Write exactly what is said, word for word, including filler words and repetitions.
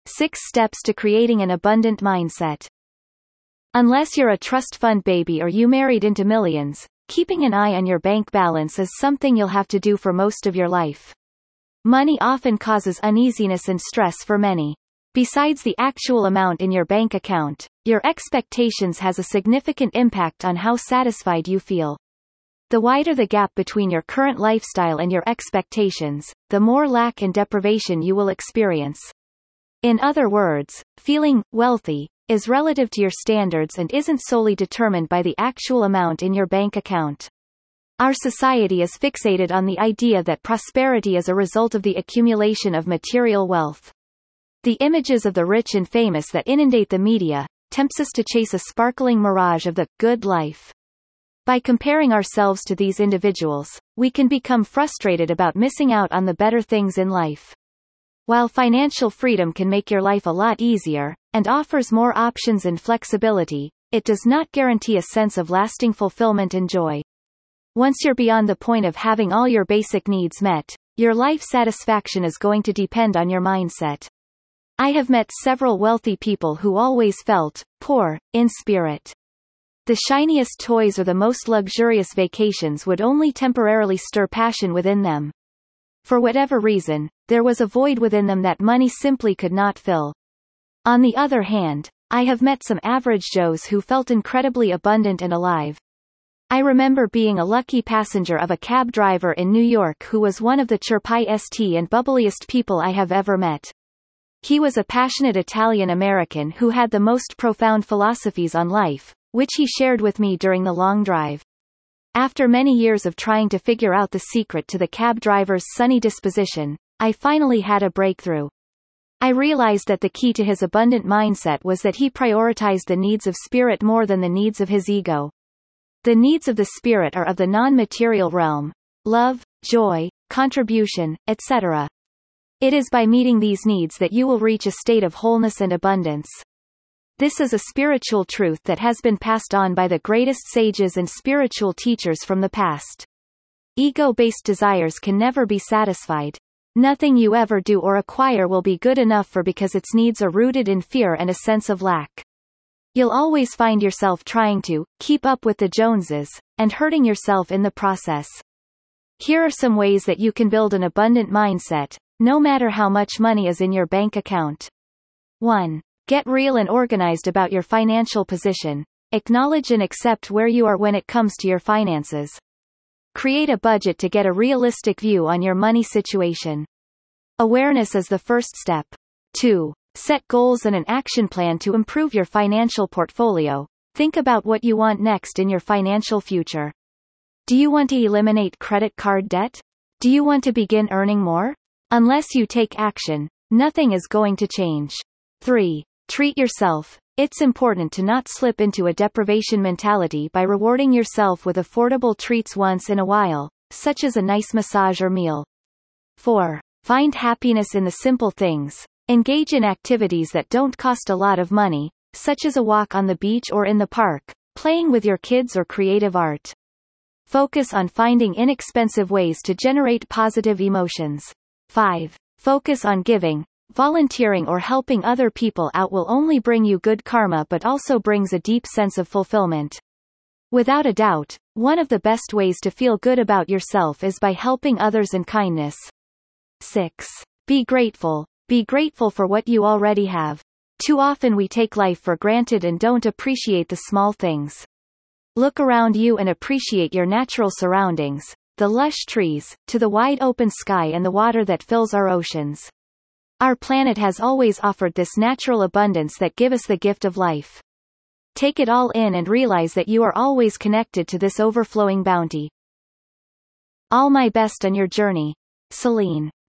Six steps to creating an abundant mindset. Unless you're a trust fund baby or you married into millions, keeping an eye on your bank balance is something you'll have to do for most of your life. Money often causes uneasiness and stress for many. Besides the actual amount in your bank account, your expectations has a significant impact on how satisfied you feel. The wider the gap between your current lifestyle and your expectations, the more lack and deprivation you will experience. In other words, feeling wealthy is relative to your standards and isn't solely determined by the actual amount in your bank account. Our society is fixated on the idea that prosperity is a result of the accumulation of material wealth. The images of the rich and famous that inundate the media tempts us to chase a sparkling mirage of the good life. By comparing ourselves to these individuals, we can become frustrated about missing out on the better things in life. While financial freedom can make your life a lot easier, and offers more options and flexibility, it does not guarantee a sense of lasting fulfillment and joy. Once you're beyond the point of having all your basic needs met, your life satisfaction is going to depend on your mindset. I have met several wealthy people who always felt poor in spirit. The shiniest toys or the most luxurious vacations would only temporarily stir passion within them. For whatever reason, there was a void within them that money simply could not fill. On the other hand, I have met some average Joes who felt incredibly abundant and alive. I remember being a lucky passenger of a cab driver in New York who was one of the chirpiest and bubbliest people I have ever met. He was a passionate Italian-American who had the most profound philosophies on life, which he shared with me during the long drive. After many years of trying to figure out the secret to the cab driver's sunny disposition, I finally had a breakthrough. I realized that the key to his abundant mindset was that he prioritized the needs of spirit more than the needs of his ego. The needs of the spirit are of the non-material realm: love, joy, contribution, et cetera. It is by meeting these needs that you will reach a state of wholeness and abundance. This is a spiritual truth that has been passed on by the greatest sages and spiritual teachers from the past. Ego-based desires can never be satisfied. Nothing you ever do or acquire will be good enough for because its needs are rooted in fear and a sense of lack. You'll always find yourself trying to keep up with the Joneses, and hurting yourself in the process. Here are some ways that you can build an abundant mindset, no matter how much money is in your bank account. one. Get real and organized about your financial position. Acknowledge and accept where you are when it comes to your finances. Create a budget to get a realistic view on your money situation. Awareness is the first step. two. Set goals and an action plan to improve your financial portfolio. Think about what you want next in your financial future. Do you want to eliminate credit card debt? Do you want to begin earning more? Unless you take action, nothing is going to change. three. Treat yourself. It's important to not slip into a deprivation mentality by rewarding yourself with affordable treats once in a while, such as a nice massage or meal. four. Find happiness in the simple things. Engage in activities that don't cost a lot of money, such as a walk on the beach or in the park, playing with your kids or creative art. Focus on finding inexpensive ways to generate positive emotions. five. Focus on giving. Volunteering or helping other people out will only bring you good karma but also brings a deep sense of fulfillment. Without a doubt, one of the best ways to feel good about yourself is by helping others and kindness. six. Be grateful. Be grateful for what you already have. Too often we take life for granted and don't appreciate the small things. Look around you and appreciate your natural surroundings, the lush trees, to the wide open sky and the water that fills our oceans. Our planet has always offered this natural abundance that gives us the gift of life. Take it all in and realize that you are always connected to this overflowing bounty. All my best on your journey. Celine.